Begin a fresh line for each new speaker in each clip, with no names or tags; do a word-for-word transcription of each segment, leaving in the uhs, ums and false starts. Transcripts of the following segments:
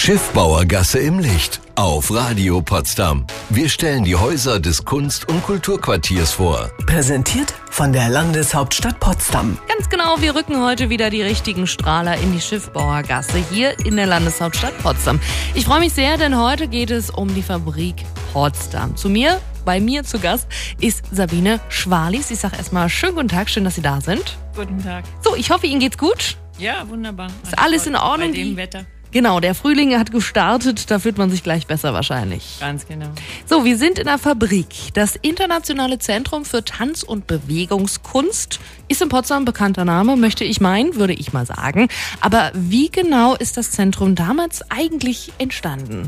Schiffbauergasse im Licht auf Radio Potsdam. Wir stellen die Häuser des Kunst- und Kulturquartiers vor.
Präsentiert von der Landeshauptstadt Potsdam.
Ganz genau, wir rücken heute wieder die richtigen Strahler in die Schiffbauergasse hier in der Landeshauptstadt Potsdam. Ich freue mich sehr, denn heute geht es um die Fabrik Potsdam. Zu mir, bei mir zu Gast ist Sabine Schwalis. Ich sage erstmal schönen guten Tag, schön, dass Sie da sind.
Guten Tag.
So, ich hoffe, Ihnen geht's gut.
Ja, wunderbar.
Ist alles in Ordnung?
Bei dem Wetter.
Genau, der Frühling hat gestartet, da fühlt man sich gleich besser wahrscheinlich.
Ganz genau.
So, wir sind in der Fabrik. Das Internationale Zentrum für Tanz- und Bewegungskunst ist in Potsdam ein bekannter Name, möchte ich meinen, würde ich mal sagen. Aber wie genau ist das Zentrum damals eigentlich entstanden?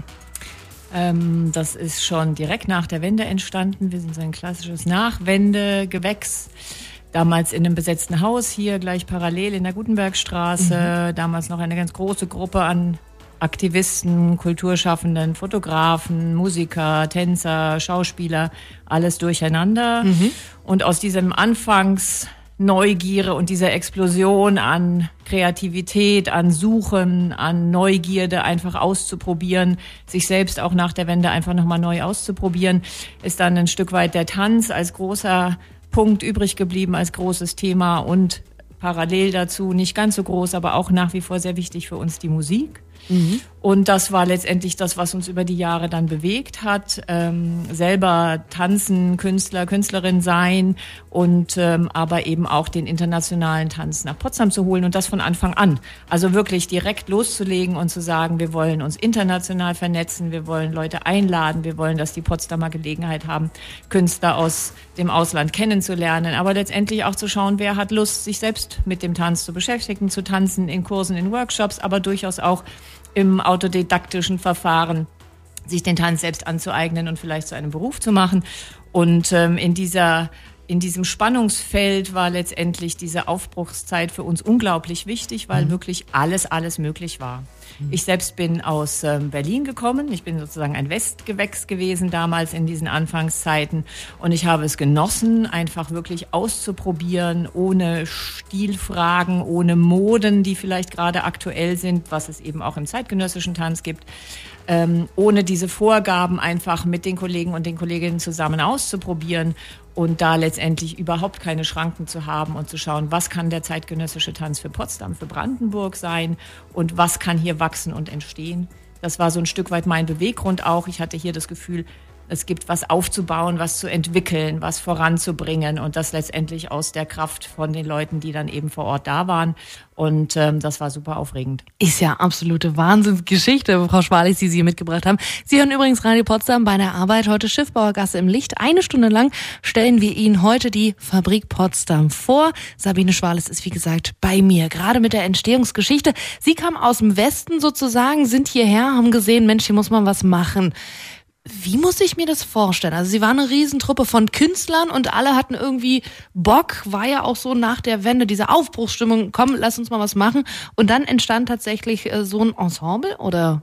Ähm, das ist schon direkt nach der Wende entstanden. Wir sind so ein klassisches Nachwendegewächs. Damals in einem besetzten Haus hier gleich parallel in der Gutenbergstraße. Mhm. Damals noch eine ganz große Gruppe an Aktivisten, Kulturschaffenden, Fotografen, Musiker, Tänzer, Schauspieler, alles durcheinander. Mhm. Und aus diesem Anfangsneugierde und dieser Explosion an Kreativität, an Suchen, an Neugierde einfach auszuprobieren, sich selbst auch nach der Wende einfach nochmal neu auszuprobieren, ist dann ein Stück weit der Tanz als großer Punkt übrig geblieben, als großes Thema und parallel dazu, nicht ganz so groß, aber auch nach wie vor sehr wichtig für uns, die Musik. Mhm. Und das war letztendlich das, was uns über die Jahre dann bewegt hat. Ähm, selber tanzen, Künstler, Künstlerin sein und ähm, aber eben auch den internationalen Tanz nach Potsdam zu holen und das von Anfang an. Also wirklich direkt loszulegen und zu sagen, wir wollen uns international vernetzen, wir wollen Leute einladen, wir wollen, dass die Potsdamer Gelegenheit haben, Künstler aus dem Ausland kennenzulernen, aber letztendlich auch zu schauen, wer hat Lust, sich selbst mit dem Tanz zu beschäftigen, zu tanzen in Kursen, in Workshops, aber durchaus auch im autodidaktischen Verfahren, sich den Tanz selbst anzueignen und vielleicht zu einem Beruf zu machen. Und ähm, in dieser in diesem Spannungsfeld war letztendlich diese Aufbruchszeit für uns unglaublich wichtig, weil mhm. wirklich alles, alles möglich war. Mhm. Ich selbst bin aus ähm, Berlin gekommen. Ich bin sozusagen ein Westgewächs gewesen damals in diesen Anfangszeiten. Und ich habe es genossen, einfach wirklich auszuprobieren, ohne Stilfragen, ohne Moden, die vielleicht gerade aktuell sind, was es eben auch im zeitgenössischen Tanz gibt. Ähm, ohne diese Vorgaben einfach mit den Kollegen und den Kolleginnen zusammen auszuprobieren und da letztendlich überhaupt keine Schranken zu haben und zu schauen, was kann der zeitgenössische Tanz für Potsdam, für Brandenburg sein und was kann hier wachsen und entstehen. Das war so ein Stück weit mein Beweggrund auch. Ich hatte hier das Gefühl, es gibt was aufzubauen, was zu entwickeln, was voranzubringen und das letztendlich aus der Kraft von den Leuten, die dann eben vor Ort da waren. Und ähm, das war super aufregend.
Ist ja absolute Wahnsinnsgeschichte, Frau Schwalis, die Sie hier mitgebracht haben. Sie hören übrigens Radio Potsdam bei der Arbeit heute Schiffbauergasse im Licht. Eine Stunde lang stellen wir Ihnen heute die Fabrik Potsdam vor. Sabine Schwalis ist, wie gesagt, bei mir, gerade mit der Entstehungsgeschichte. Sie kamen aus dem Westen sozusagen, sind hierher, haben gesehen, Mensch, hier muss man was machen. Wie muss ich mir das vorstellen? Also Sie waren eine Riesentruppe von Künstlern und alle hatten irgendwie Bock, war ja auch so nach der Wende, diese Aufbruchsstimmung, komm, lass uns mal was machen. Und dann entstand tatsächlich äh, so ein Ensemble, oder?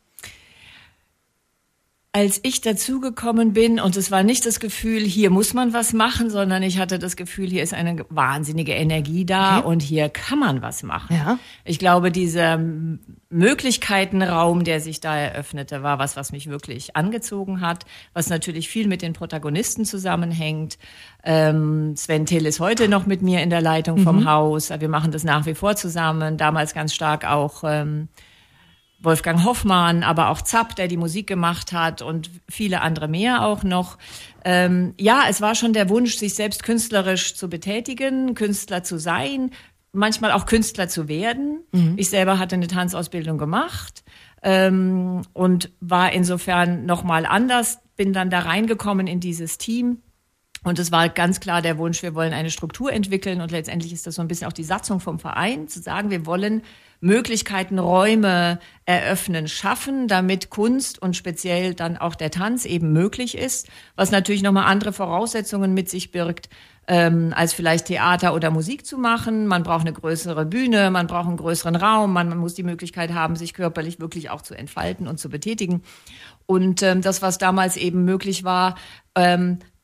Als ich dazugekommen bin, und es war nicht das Gefühl, hier muss man was machen, sondern ich hatte das Gefühl, hier ist eine wahnsinnige Energie da okay. und hier kann man was machen. Ja. Ich glaube, dieser Möglichkeitenraum, der sich da eröffnete, war was, was mich wirklich angezogen hat, was natürlich viel mit den Protagonisten zusammenhängt. Ähm, Sven Till ist heute noch mit mir in der Leitung mhm. vom Haus. Wir machen das nach wie vor zusammen. Damals ganz stark auch ähm, Wolfgang Hoffmann, aber auch Zapp, der die Musik gemacht hat und viele andere mehr auch noch. Ähm, ja, es war schon der Wunsch, sich selbst künstlerisch zu betätigen, Künstler zu sein, manchmal auch Künstler zu werden. Mhm. Ich selber hatte eine Tanzausbildung gemacht ähm, und war insofern nochmal anders, bin dann da reingekommen in dieses Team. Und es war ganz klar der Wunsch, wir wollen eine Struktur entwickeln und letztendlich ist das so ein bisschen auch die Satzung vom Verein, zu sagen, wir wollen Möglichkeiten, Räume eröffnen, schaffen, damit Kunst und speziell dann auch der Tanz eben möglich ist, was natürlich nochmal andere Voraussetzungen mit sich birgt, ähm, als vielleicht Theater oder Musik zu machen. Man braucht eine größere Bühne, man braucht einen größeren Raum, man, man muss die Möglichkeit haben, sich körperlich wirklich auch zu entfalten und zu betätigen. Und ähm, das, was damals eben möglich war, ähm,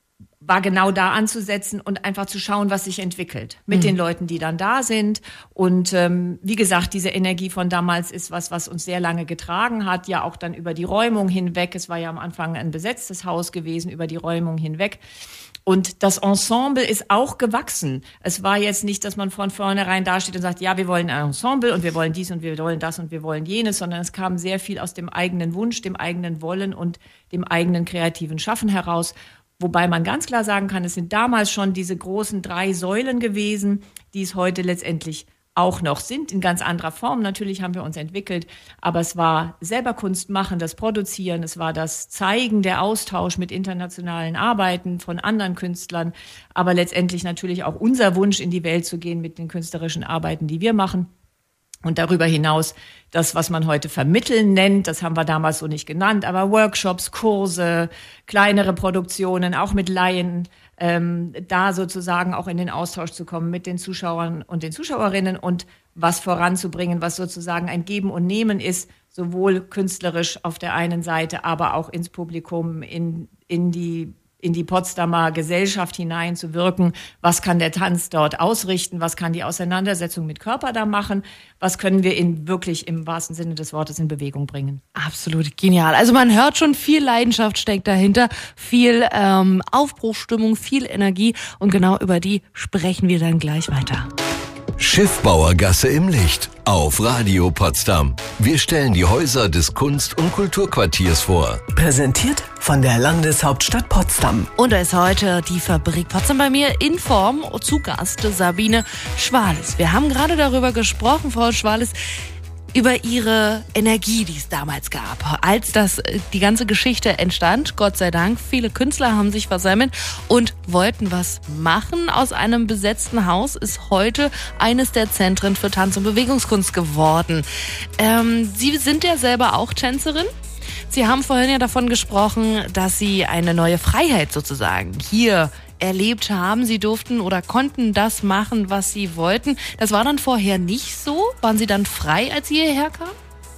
war genau da anzusetzen und einfach zu schauen, was sich entwickelt mit mhm. den Leuten, die dann da sind. Und ähm, wie gesagt, diese Energie von damals ist was, was uns sehr lange getragen hat, ja auch dann über die Räumung hinweg. Es war ja am Anfang ein besetztes Haus gewesen, über die Räumung hinweg. Und das Ensemble ist auch gewachsen. Es war jetzt nicht, dass man von vornherein dasteht und sagt, ja, wir wollen ein Ensemble und wir wollen dies und wir wollen das und wir wollen jenes, sondern es kam sehr viel aus dem eigenen Wunsch, dem eigenen Wollen und dem eigenen kreativen Schaffen heraus. Wobei man ganz klar sagen kann, es sind damals schon diese großen drei Säulen gewesen, die es heute letztendlich auch noch sind, in ganz anderer Form. Natürlich haben wir uns entwickelt, aber es war selber Kunst machen, das Produzieren, es war das Zeigen, der Austausch mit internationalen Arbeiten von anderen Künstlern, aber letztendlich natürlich auch unser Wunsch, in die Welt zu gehen mit den künstlerischen Arbeiten, die wir machen. Und darüber hinaus das, was man heute vermitteln nennt, das haben wir damals so nicht genannt, aber Workshops, Kurse, kleinere Produktionen, auch mit Laien, ähm, da sozusagen auch in den Austausch zu kommen mit den Zuschauern und den Zuschauerinnen und was voranzubringen, was sozusagen ein Geben und Nehmen ist, sowohl künstlerisch auf der einen Seite, aber auch ins Publikum, in, in die in die Potsdamer Gesellschaft hineinzuwirken. Was kann der Tanz dort ausrichten? Was kann die Auseinandersetzung mit Körper da machen? Was können wir in wirklich im wahrsten Sinne des Wortes in Bewegung bringen?
Absolut genial. Also man hört schon, viel Leidenschaft steckt dahinter, viel ähm, Aufbruchsstimmung, viel Energie und genau über die sprechen wir dann gleich weiter.
Schiffbauergasse im Licht auf Radio Potsdam. Wir stellen die Häuser des Kunst- und Kulturquartiers vor.
Präsentiert von der Landeshauptstadt Potsdam.
Und da ist heute die Fabrik Potsdam bei mir in Form zu Gast Sabine Schwales. Wir haben gerade darüber gesprochen, Frau Schwales, über ihre Energie, die es damals gab, als das die ganze Geschichte entstand. Gott sei Dank, viele Künstler haben sich versammelt und wollten was machen. Aus einem besetzten Haus ist heute eines der Zentren für Tanz- und Bewegungskunst geworden. Ähm, Sie sind ja selber auch Tänzerin. Sie haben vorhin ja davon gesprochen, dass Sie eine neue Freiheit sozusagen hier erlebt haben. Sie durften oder konnten das machen, was Sie wollten. Das war dann vorher nicht so? Waren Sie dann frei, als Sie hierher kamen?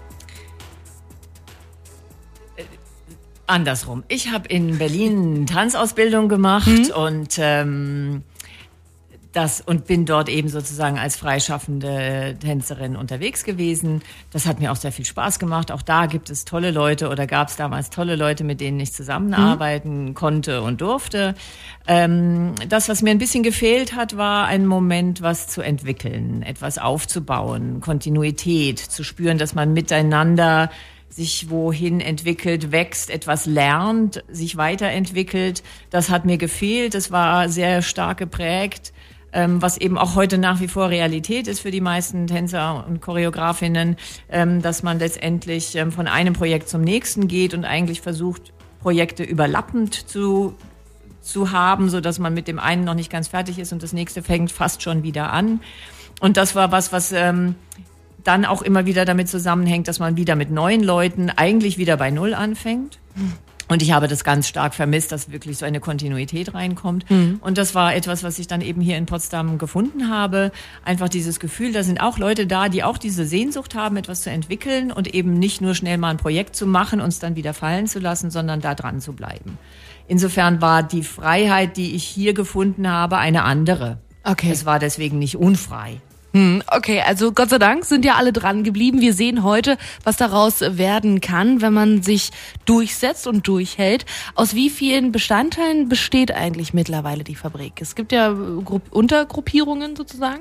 Andersrum. Ich habe in Berlin Tanzausbildung gemacht mhm. und ähm, das und bin dort eben sozusagen als freischaffende Tänzerin unterwegs gewesen. Das hat mir auch sehr viel Spaß gemacht. Auch da gibt es tolle Leute oder gab es damals tolle Leute, mit denen ich zusammenarbeiten mhm. konnte und durfte. Ähm, das, was mir ein bisschen gefehlt hat, war ein Moment, was zu entwickeln, etwas aufzubauen, Kontinuität, zu spüren, dass man miteinander sich wohin entwickelt, wächst, etwas lernt, sich weiterentwickelt. Das hat mir gefehlt. Das war sehr stark geprägt, ähm, was eben auch heute nach wie vor Realität ist für die meisten Tänzer und Choreografinnen, ähm, dass man letztendlich ähm, von einem Projekt zum nächsten geht und eigentlich versucht, Projekte überlappend zu zu haben, so dass man mit dem einen noch nicht ganz fertig ist und das nächste fängt fast schon wieder an. Und das war was, was ähm, dann auch immer wieder damit zusammenhängt, dass man wieder mit neuen Leuten eigentlich wieder bei Null anfängt. Und ich habe das ganz stark vermisst, dass wirklich so eine Kontinuität reinkommt. Mhm. Und das war etwas, was ich dann eben hier in Potsdam gefunden habe. Einfach dieses Gefühl, da sind auch Leute da, die auch diese Sehnsucht haben, etwas zu entwickeln und eben nicht nur schnell mal ein Projekt zu machen, uns dann wieder fallen zu lassen, sondern da dran zu bleiben. Insofern war die Freiheit, die ich hier gefunden habe, eine andere.
Okay.
Es war deswegen nicht unfrei.
Hm, okay, also Gott sei Dank sind ja alle dran geblieben. Wir sehen heute, was daraus werden kann, wenn man sich durchsetzt und durchhält. Aus wie vielen Bestandteilen besteht eigentlich mittlerweile die Fabrik? Es gibt ja Gru- Untergruppierungen sozusagen.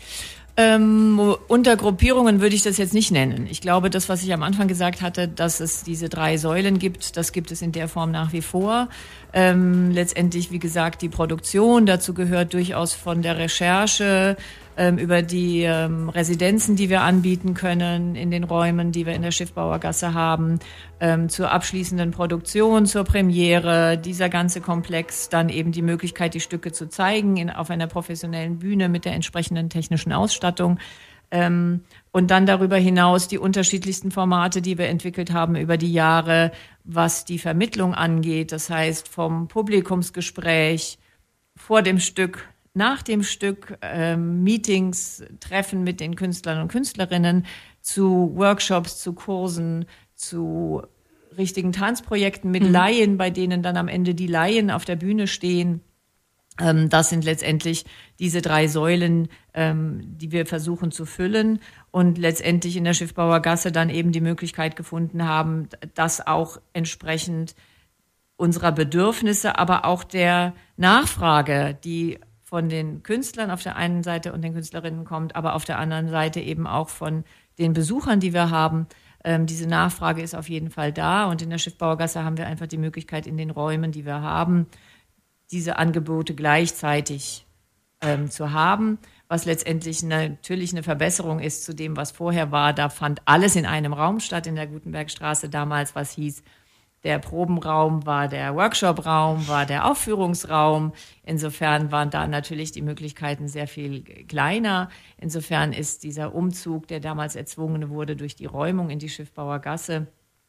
Ähm, Untergruppierungen würde ich das jetzt nicht nennen. Ich glaube, das, was ich am Anfang gesagt hatte, dass es diese drei Säulen gibt, das gibt es in der Form nach wie vor. Ähm, letztendlich, wie gesagt, die Produktion, dazu gehört durchaus von der Recherche ähm, über die ähm, Residenzen, die wir anbieten können in den Räumen, die wir in der Schiffbauergasse haben, ähm, zur abschließenden Produktion, zur Premiere, dieser ganze Komplex, dann eben die Möglichkeit, die Stücke zu zeigen in, auf einer professionellen Bühne mit der entsprechenden technischen Ausstattung. Ähm, und dann darüber hinaus die unterschiedlichsten Formate, die wir entwickelt haben über die Jahre, was die Vermittlung angeht. Das heißt, vom Publikumsgespräch vor dem Stück, nach dem Stück, ähm, Meetings, Treffen mit den Künstlern und Künstlerinnen, zu Workshops, zu Kursen, zu richtigen Tanzprojekten mit mhm. Laien, bei denen dann am Ende die Laien auf der Bühne stehen Ähm, das sind letztendlich diese drei Säulen, ähm, die wir versuchen zu füllen und letztendlich in der Schiffbauergasse dann eben die Möglichkeit gefunden haben, das auch entsprechend unserer Bedürfnisse, aber auch der Nachfrage, die von den Künstlern auf der einen Seite und den Künstlerinnen kommt, aber auf der anderen Seite eben auch von den Besuchern, die wir haben. Ähm, diese Nachfrage ist auf jeden Fall da und in der Schiffbauergasse haben wir einfach die Möglichkeit, in den Räumen, die wir haben, diese Angebote gleichzeitig ähm, zu haben, was letztendlich natürlich eine Verbesserung ist zu dem, was vorher war. Da fand alles in einem Raum statt in der Gutenbergstraße damals, was hieß, der Probenraum war der Workshopraum, war der Aufführungsraum. Insofern waren da natürlich die Möglichkeiten sehr viel kleiner. Insofern ist dieser Umzug, der damals erzwungen wurde durch die Räumung in die Schiffbauergasse,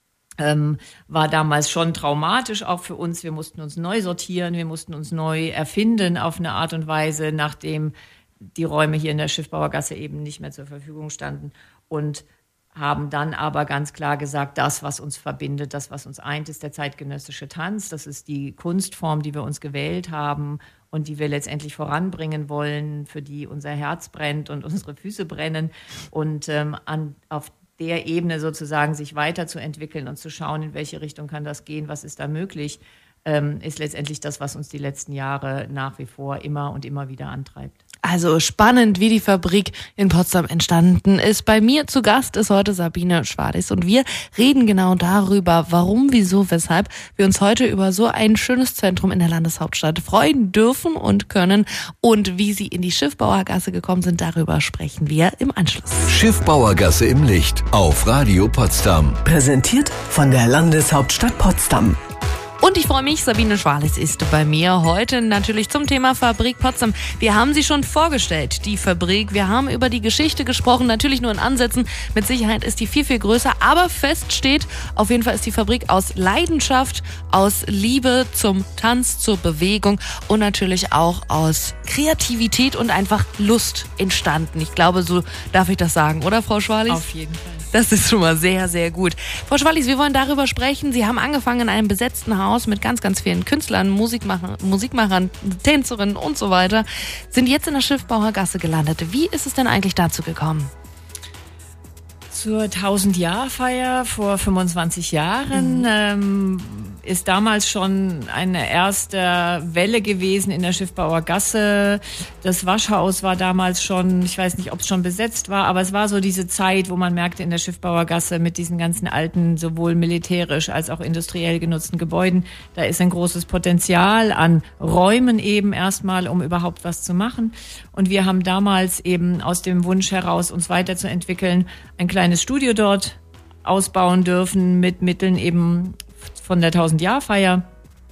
ähm, war damals schon traumatisch auch für uns. Wir mussten uns neu sortieren, wir mussten uns neu erfinden auf eine Art und Weise, nachdem die Räume hier in der Schiffbauergasse eben nicht mehr zur Verfügung standen und haben dann aber ganz klar gesagt, das, was uns verbindet, das, was uns eint, ist der zeitgenössische Tanz. Das ist die Kunstform, die wir uns gewählt haben und die wir letztendlich voranbringen wollen, für die unser Herz brennt und unsere Füße brennen. Und ähm, an, auf der Ebene sozusagen sich weiterzuentwickeln und zu schauen, in welche Richtung kann das gehen, was ist da möglich, ähm, ist letztendlich das, was uns die letzten Jahre nach wie vor immer und immer wieder antreibt.
Also spannend, wie die Fabrik in Potsdam entstanden ist. Bei mir zu Gast ist heute Sabine Schwadis und wir reden genau darüber, warum, wieso, weshalb wir uns heute über so ein schönes Zentrum in der Landeshauptstadt freuen dürfen und können und wie sie in die Schiffbauergasse gekommen sind. Darüber sprechen wir im Anschluss.
Schiffbauergasse im Licht auf Radio Potsdam.
Präsentiert von der Landeshauptstadt Potsdam.
Und ich freue mich, Sabine Schwalis ist bei mir heute natürlich zum Thema Fabrik Potsdam. Wir haben sie schon vorgestellt, die Fabrik. Wir haben über die Geschichte gesprochen, natürlich nur in Ansätzen. Mit Sicherheit ist die viel, viel größer, aber fest steht, auf jeden Fall ist die Fabrik aus Leidenschaft, aus Liebe zum Tanz, zur Bewegung und natürlich auch aus Kreativität und einfach Lust entstanden. Ich glaube, so darf ich das sagen, oder Frau Schwalis?
Auf jeden Fall.
Das ist schon mal sehr, sehr gut. Frau Schwalis, wir wollen darüber sprechen. Sie haben angefangen in einem besetzten Haus mit ganz, ganz vielen Künstlern, Musikmachern, Musikmachern, Tänzerinnen und so weiter, sind jetzt in der Schiffbauergasse gelandet. Wie ist es denn eigentlich dazu gekommen?
Zur tausend-Jahr-Feier vor fünfundzwanzig Jahren mhm. ähm, ist damals schon eine erste Welle gewesen in der Schiffbauergasse. Das Waschhaus war damals schon, ich weiß nicht, ob es schon besetzt war, aber es war so diese Zeit, wo man merkte in der Schiffbauergasse mit diesen ganzen alten, sowohl militärisch als auch industriell genutzten Gebäuden, da ist ein großes Potenzial an Räumen eben erstmal, um überhaupt was zu machen. Und wir haben damals eben aus dem Wunsch heraus, uns weiterzuentwickeln, ein kleines Studio dort ausbauen dürfen mit Mitteln eben von der tausend-Jahr-Feier.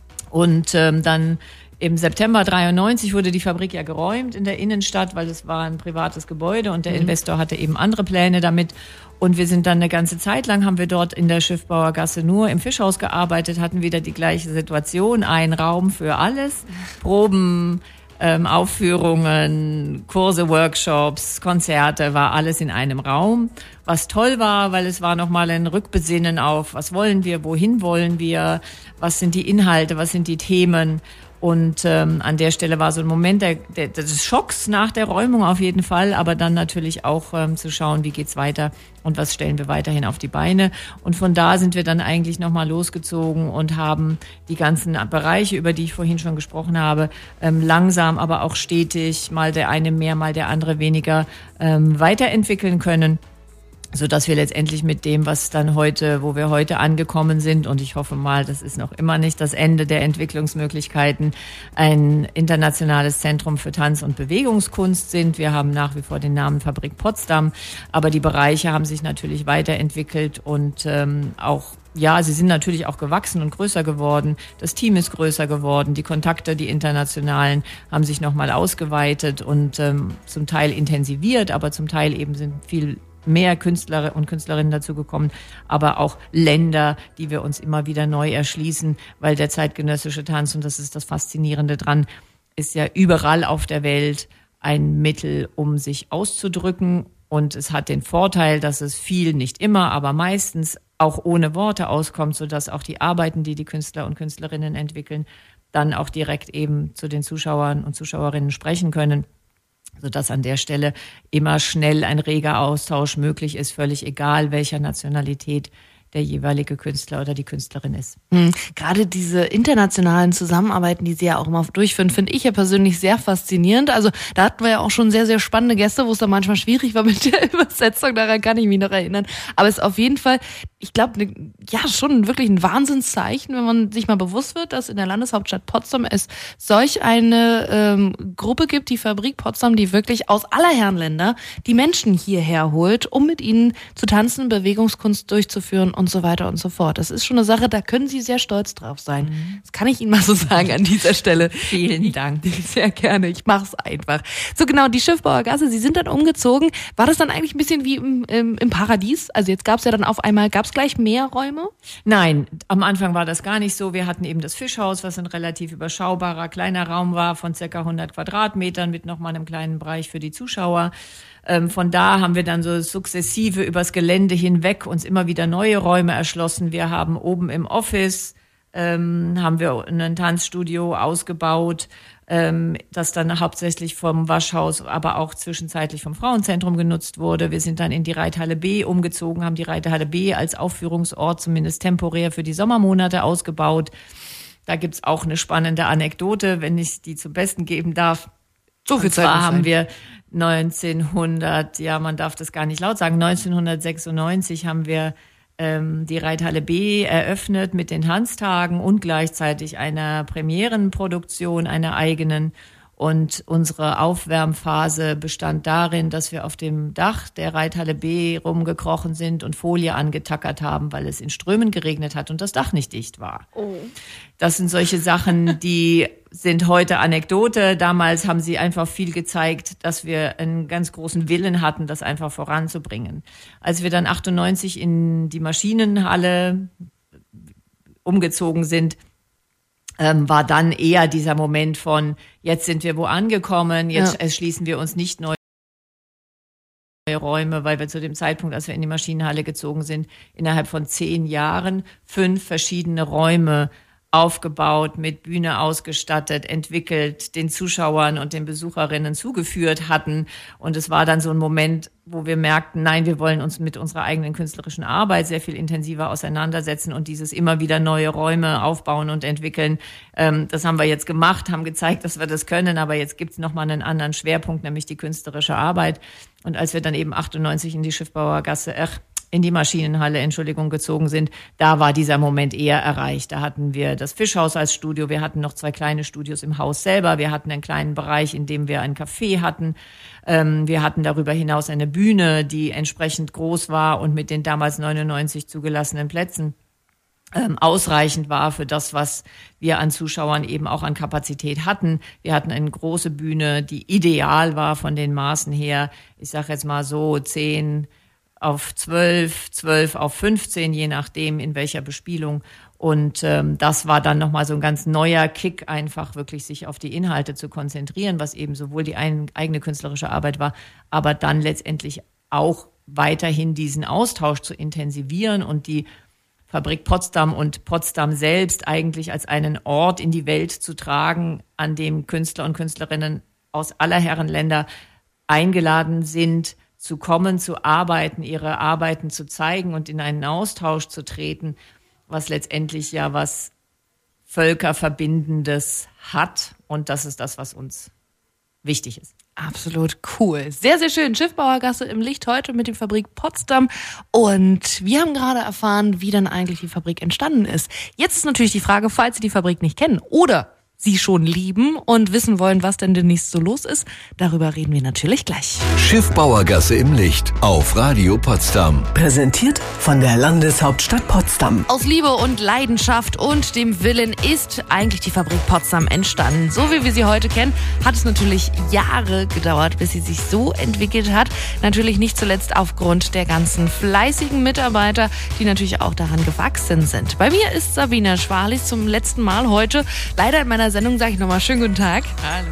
Und ähm, dann im September dreiundneunzig wurde die Fabrik ja geräumt in der Innenstadt, weil es war ein privates Gebäude und der mhm. Investor hatte eben andere Pläne damit. Und wir sind dann eine ganze Zeit lang, haben wir dort in der Schiffbauergasse nur im Fischhaus gearbeitet, hatten wieder die gleiche Situation, ein Raum für alles, Proben, Ähm, Aufführungen, Kurse, Workshops, Konzerte, war alles in einem Raum, was toll war, weil es war nochmal ein Rückbesinnen auf, was wollen wir, wohin wollen wir, was sind die Inhalte, was sind die Themen. Und ähm, an der Stelle war so ein Moment der, der, des Schocks nach der Räumung auf jeden Fall, aber dann natürlich auch ähm, zu schauen, wie geht's weiter und was stellen wir weiterhin auf die Beine. Und von da sind wir dann eigentlich nochmal losgezogen und haben die ganzen Bereiche, über die ich vorhin schon gesprochen habe, ähm, langsam, aber auch stetig, mal der eine mehr, mal der andere weniger, ähm, weiterentwickeln können, so dass wir letztendlich mit dem, was dann heute, wo wir heute angekommen sind, und ich hoffe mal, das ist noch immer nicht das Ende der Entwicklungsmöglichkeiten, ein internationales Zentrum für Tanz- und Bewegungskunst sind. Wir haben nach wie vor den Namen Fabrik Potsdam, aber die Bereiche haben sich natürlich weiterentwickelt und ähm, auch ja, sie sind natürlich auch gewachsen und größer geworden. Das Team ist größer geworden. Die Kontakte, die internationalen, haben sich nochmal ausgeweitet und ähm, zum Teil intensiviert, aber zum Teil eben sind viel mehr Künstler und Künstlerinnen dazu gekommen, aber auch Länder, die wir uns immer wieder neu erschließen, weil der zeitgenössische Tanz, und das ist das Faszinierende dran, ist ja überall auf der Welt ein Mittel, um sich auszudrücken. Und es hat den Vorteil, dass es viel, nicht immer, aber meistens auch ohne Worte auskommt, sodass auch die Arbeiten, die die Künstler und Künstlerinnen entwickeln, dann auch direkt eben zu den Zuschauern und Zuschauerinnen sprechen können, sodass an der Stelle immer schnell ein reger Austausch möglich ist, völlig egal, welcher Nationalität der jeweilige Künstler oder die Künstlerin ist.
Mhm. Gerade diese internationalen Zusammenarbeiten, die Sie ja auch immer durchführen, finde ich ja persönlich sehr faszinierend. Also da hatten wir ja auch schon sehr, sehr spannende Gäste, wo es dann manchmal schwierig war mit der Übersetzung, daran kann ich mich noch erinnern. Aber es ist auf jeden Fall, ich glaube, ne, ja schon wirklich ein Wahnsinnszeichen, wenn man sich mal bewusst wird, dass in der Landeshauptstadt Potsdam es solch eine ähm, Gruppe gibt, die Fabrik Potsdam, die wirklich aus aller Herren Länder die Menschen hierher holt, um mit ihnen zu tanzen, Bewegungskunst durchzuführen und so weiter und so fort. Das ist schon eine Sache, da können Sie sehr stolz drauf sein. Mhm. Das kann ich Ihnen mal so sagen an dieser Stelle.
Vielen Dank.
Sehr gerne, ich mache es einfach. So genau, die Schiffbauergasse, Sie sind dann umgezogen. War das dann eigentlich ein bisschen wie im, im, im Paradies? Also jetzt gab es ja dann auf einmal, gab es gleich mehr Räume?
Nein, am Anfang war das gar nicht so. Wir hatten eben das Fischhaus, was ein relativ überschaubarer, kleiner Raum war von circa hundert Quadratmetern mit nochmal einem kleinen Bereich für die Zuschauer. Ähm, von da haben wir dann so sukzessive übers Gelände hinweg uns immer wieder neue Räume erschlossen. Wir haben oben im Office, ähm, haben wir ein Tanzstudio ausgebaut, ähm, das dann hauptsächlich vom Waschhaus, aber auch zwischenzeitlich vom Frauenzentrum genutzt wurde. Wir sind dann in die Reithalle B umgezogen, haben die Reithalle B als Aufführungsort zumindest temporär für die Sommermonate ausgebaut. Da gibt's auch eine spannende Anekdote, wenn ich die zum Besten geben darf.
So viel Zeit.
Und zwar haben wir neunzehnhundert, ja, man darf das gar nicht laut sagen, neunzehnhundertsechsundneunzig haben wir ähm, die Reithalle B eröffnet mit den Tanztagen und gleichzeitig einer Premierenproduktion, einer eigenen. Und unsere Aufwärmphase bestand darin, dass wir auf dem Dach der Reithalle B rumgekrochen sind und Folie angetackert haben, weil es in Strömen geregnet hat und das Dach nicht dicht war. Oh. Das sind solche Sachen, die sind heute Anekdote. Damals haben sie einfach viel gezeigt, dass wir einen ganz großen Willen hatten, das einfach voranzubringen. Als wir dann achtundneunzig in die Maschinenhalle umgezogen sind, Ähm, war dann eher dieser Moment von, jetzt sind wir wo angekommen, jetzt ja. erschließen wir uns nicht neue Räume, weil wir zu dem Zeitpunkt, als wir in die Maschinenhalle gezogen sind, innerhalb von zehn Jahren fünf verschiedene Räume aufgebaut, mit Bühne ausgestattet, entwickelt, den Zuschauern und den Besucherinnen zugeführt hatten. Und es war dann so ein Moment, wo wir merkten, nein, wir wollen uns mit unserer eigenen künstlerischen Arbeit sehr viel intensiver auseinandersetzen und dieses immer wieder neue Räume aufbauen und entwickeln. Ähm, das haben wir jetzt gemacht, haben gezeigt, dass wir das können, aber jetzt gibt's noch mal einen anderen Schwerpunkt, nämlich die künstlerische Arbeit. Und als wir dann eben achtundneunzig in die Schiffbauergasse, ach, in die Maschinenhalle, Entschuldigung, gezogen sind, da war dieser Moment eher erreicht. Da hatten wir das Fischhaus als Studio, wir hatten noch zwei kleine Studios im Haus selber, wir hatten einen kleinen Bereich, in dem wir ein Café hatten. Ähm, wir hatten darüber hinaus eine Bühne, die entsprechend groß war und mit den damals neunundneunzig zugelassenen Plätzen ähm, ausreichend war für das, was wir an Zuschauern eben auch an Kapazität hatten. Wir hatten eine große Bühne, die ideal war von den Maßen her. Ich sage jetzt mal so zehn auf zwölf, zwölf auf fünfzehn, je nachdem in welcher Bespielung. Und ähm, das war dann nochmal so ein ganz neuer Kick, einfach wirklich sich auf die Inhalte zu konzentrieren, was eben sowohl die ein, eigene künstlerische Arbeit war, aber dann letztendlich auch weiterhin diesen Austausch zu intensivieren und die Fabrik Potsdam und Potsdam selbst eigentlich als einen Ort in die Welt zu tragen, an dem Künstler und Künstlerinnen aus aller Herren Länder eingeladen sind, zu kommen, zu arbeiten, ihre Arbeiten zu zeigen und in einen Austausch zu treten, was letztendlich ja was Völkerverbindendes hat. Und das ist das, was uns wichtig ist.
Absolut cool. Sehr, sehr schön. Schiffbauergasse im Licht heute mit der Fabrik Potsdam. Und wir haben gerade erfahren, wie dann eigentlich die Fabrik entstanden ist. Jetzt ist natürlich die Frage, falls Sie die Fabrik nicht kennen oder Sie schon lieben und wissen wollen, was denn demnächst so los ist, darüber reden wir natürlich gleich.
Schiffbauergasse im Licht auf Radio Potsdam.
Präsentiert von der Landeshauptstadt Potsdam.
Aus Liebe und Leidenschaft und dem Willen ist eigentlich die Fabrik Potsdam entstanden. So wie wir sie heute kennen, hat es natürlich Jahre gedauert, bis sie sich so entwickelt hat. Natürlich nicht zuletzt aufgrund der ganzen fleißigen Mitarbeiter, die natürlich auch daran gewachsen sind. Bei mir ist Sabina Schwalis zum letzten Mal heute. Leider in meiner Sendung sage ich nochmal schönen guten Tag.
Hallo.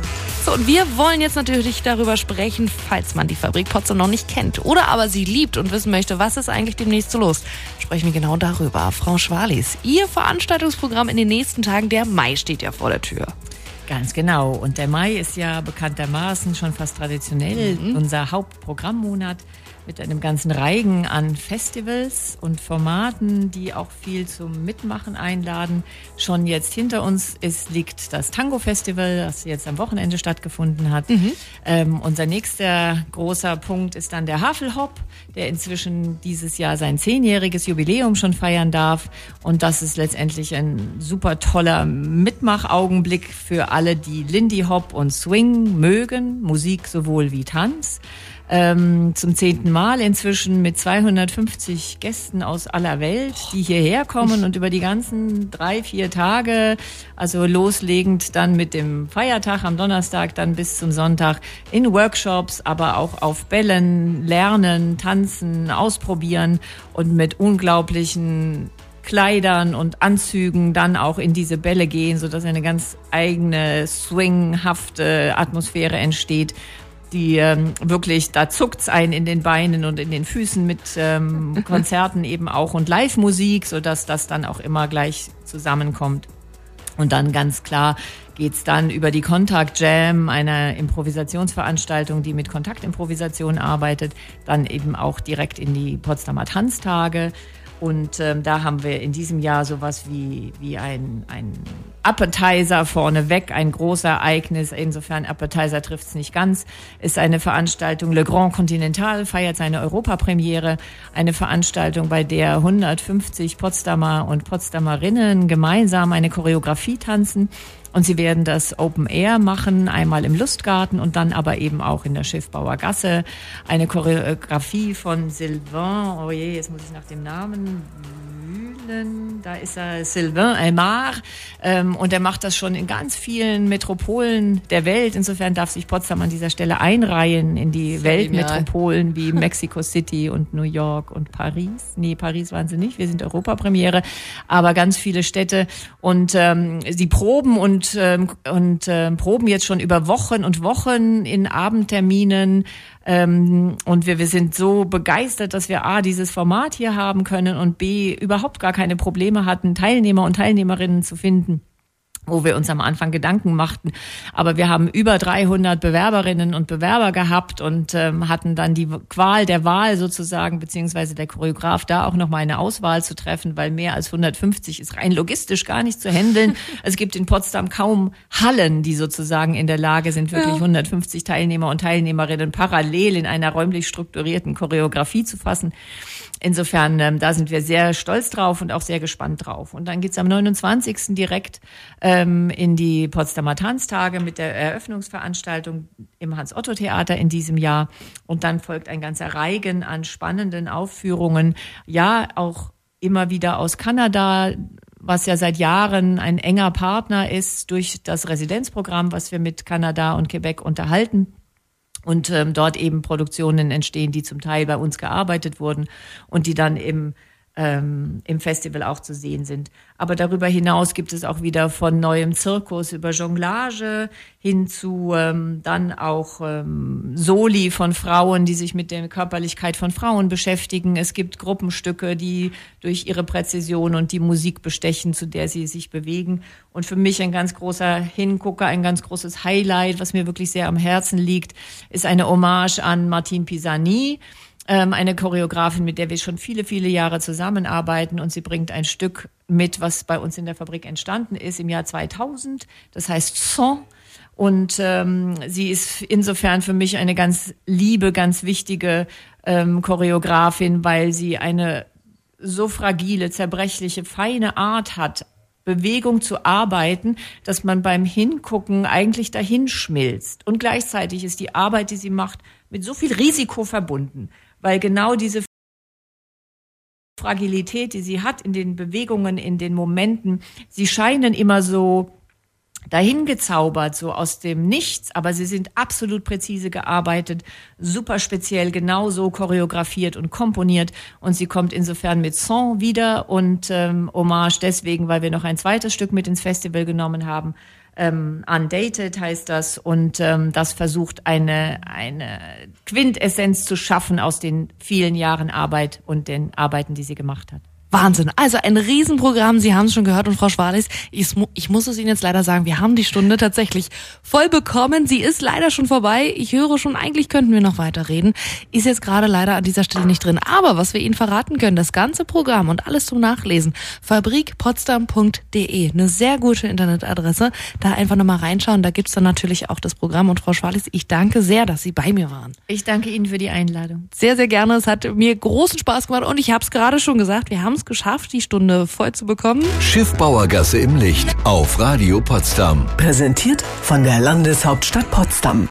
So, und wir wollen jetzt natürlich darüber sprechen, falls man die Fabrik Potsdam noch nicht kennt oder aber sie liebt und wissen möchte, was ist eigentlich demnächst so los. Sprechen wir genau darüber. Frau Schwalis, Ihr Veranstaltungsprogramm in den nächsten Tagen, der Mai steht ja vor der Tür.
Ganz genau. Und der Mai ist ja bekanntermaßen schon fast traditionell mhm. unser Hauptprogrammmonat mit einem ganzen Reigen an Festivals und Formaten, die auch viel zum Mitmachen einladen. Schon jetzt hinter uns ist, liegt das Tango-Festival, das jetzt am Wochenende stattgefunden hat. Mhm. Ähm, unser nächster großer Punkt ist dann der Havelhop, der inzwischen dieses Jahr sein zehnjähriges Jubiläum schon feiern darf. Und das ist letztendlich ein super toller Mitmachaugenblick für alle, die Lindy Hop und Swing mögen, Musik sowohl wie Tanz. Ähm, zum zehnten Mal inzwischen mit zweihundertfünfzig Gästen aus aller Welt, die hierher kommen und über die ganzen drei, vier Tage, also loslegend dann mit dem Feiertag am Donnerstag, dann bis zum Sonntag in Workshops, aber auch auf Bällen lernen, tanzen, ausprobieren und mit unglaublichen Kleidern und Anzügen dann auch in diese Bälle gehen, sodass eine ganz eigene swinghafte Atmosphäre entsteht, die ähm, wirklich, da zuckt's einen in den Beinen und in den Füßen mit ähm, Konzerten eben auch und Live-Musik, sodass das dann auch immer gleich zusammenkommt. Und dann ganz klar geht's dann über die Kontakt Jam, eine Improvisationsveranstaltung, die mit Kontaktimprovisation arbeitet, dann eben auch direkt in die Potsdamer Tanztage. Und ähm, da haben wir in diesem Jahr sowas wie, wie ein, ein Appetizer vorneweg, ein großes Ereignis. Insofern Appetizer trifft's nicht ganz. Ist eine Veranstaltung, Le Grand Continental feiert seine Europapremiere. Eine Veranstaltung, bei der hundertfünfzig Potsdamer und Potsdamerinnen gemeinsam eine Choreografie tanzen. Und sie werden das Open Air machen, einmal im Lustgarten und dann aber eben auch in der Schiffbauer Gasse. Eine Choreografie von Sylvain, oh je, jetzt muss ich nach dem Namen wühlen, da ist er, Sylvain Aymar, ähm, und er macht das schon in ganz vielen Metropolen der Welt. Insofern darf sich Potsdam an dieser Stelle einreihen in die Weltmetropolen wie Mexico City und New York und Paris. Nee, Paris waren sie nicht, wir sind Europapremiere, aber ganz viele Städte und ähm, sie proben und, ähm, und ähm, proben jetzt schon über Wochen und Wochen in Abendterminen. Ähm, und wir, wir sind so begeistert, dass wir A, dieses Format hier haben können und B, überhaupt gar keine Probleme hatten, Teilnehmer und Teilnehmerinnen zu finden, wo wir uns am Anfang Gedanken machten. Aber wir haben über dreihundert Bewerberinnen und Bewerber gehabt und ähm, hatten dann die Qual der Wahl sozusagen, beziehungsweise der Choreograf da auch noch mal eine Auswahl zu treffen, weil mehr als hundertfünfzig ist rein logistisch gar nicht zu handeln. Es gibt in Potsdam kaum Hallen, die sozusagen in der Lage sind, wirklich ja. hundertfünfzig Teilnehmer und Teilnehmerinnen parallel in einer räumlich strukturierten Choreografie zu fassen. Insofern, ähm, da sind wir sehr stolz drauf und auch sehr gespannt drauf. Und dann geht's am neunundzwanzigsten direkt ähm, in die Potsdamer Tanztage mit der Eröffnungsveranstaltung im Hans-Otto-Theater in diesem Jahr. Und dann folgt ein ganzer Reigen an spannenden Aufführungen. Ja, auch immer wieder aus Kanada, was ja seit Jahren ein enger Partner ist durch das Residenzprogramm, was wir mit Kanada und Quebec unterhalten. Und ähm, dort eben Produktionen entstehen, die zum Teil bei uns gearbeitet wurden und die dann im, ähm, im Festival auch zu sehen sind. Aber darüber hinaus gibt es auch wieder von neuem Zirkus über Jonglage hin zu ähm, dann auch ähm, Soli von Frauen, die sich mit der Körperlichkeit von Frauen beschäftigen. Es gibt Gruppenstücke, die durch ihre Präzision und die Musik bestechen, zu der sie sich bewegen. Und für mich ein ganz großer Hingucker, ein ganz großes Highlight, was mir wirklich sehr am Herzen liegt, ist eine Hommage an Martine Pisani, eine Choreografin, mit der wir schon viele, viele Jahre zusammenarbeiten, und sie bringt ein Stück mit, was bei uns in der Fabrik entstanden ist im Jahr zweitausend. Das heißt Son. Und ähm, sie ist insofern für mich eine ganz liebe, ganz wichtige ähm, Choreografin, weil sie eine so fragile, zerbrechliche, feine Art hat, Bewegung zu arbeiten, dass man beim Hingucken eigentlich dahin schmilzt. Und gleichzeitig ist die Arbeit, die sie macht, mit so viel Risiko verbunden, weil genau diese Fragilität, die sie hat in den Bewegungen, in den Momenten, sie scheinen immer so dahingezaubert, so aus dem Nichts, aber sie sind absolut präzise gearbeitet, super speziell, genauso choreografiert und komponiert, und sie kommt insofern mit Son wieder und ähm, Hommage deswegen, weil wir noch ein zweites Stück mit ins Festival genommen haben, Ähm, Undated heißt das und ähm, das versucht eine, eine Quintessenz zu schaffen aus den vielen Jahren Arbeit und den Arbeiten, die sie gemacht hat.
Wahnsinn. Also ein Riesenprogramm. Sie haben es schon gehört. Und Frau Schwarlis, ich, ich muss es Ihnen jetzt leider sagen, wir haben die Stunde tatsächlich voll bekommen. Sie ist leider schon vorbei. Ich höre schon, eigentlich könnten wir noch weiterreden. Ist jetzt gerade leider an dieser Stelle nicht drin. Aber was wir Ihnen verraten können, das ganze Programm und alles zum Nachlesen, fabrik potsdam punkt de. Eine sehr gute Internetadresse. Da einfach nochmal reinschauen. Da gibt's dann natürlich auch das Programm. Und Frau Schwarlis, ich danke sehr, dass Sie bei mir waren.
Ich danke Ihnen für die Einladung.
Sehr, sehr gerne. Es hat mir großen Spaß gemacht. Und ich habe es gerade schon gesagt, wir haben geschafft, die Stunde voll zu bekommen.
Schiffbauergasse im Licht auf Radio Potsdam.
Präsentiert von der Landeshauptstadt Potsdam.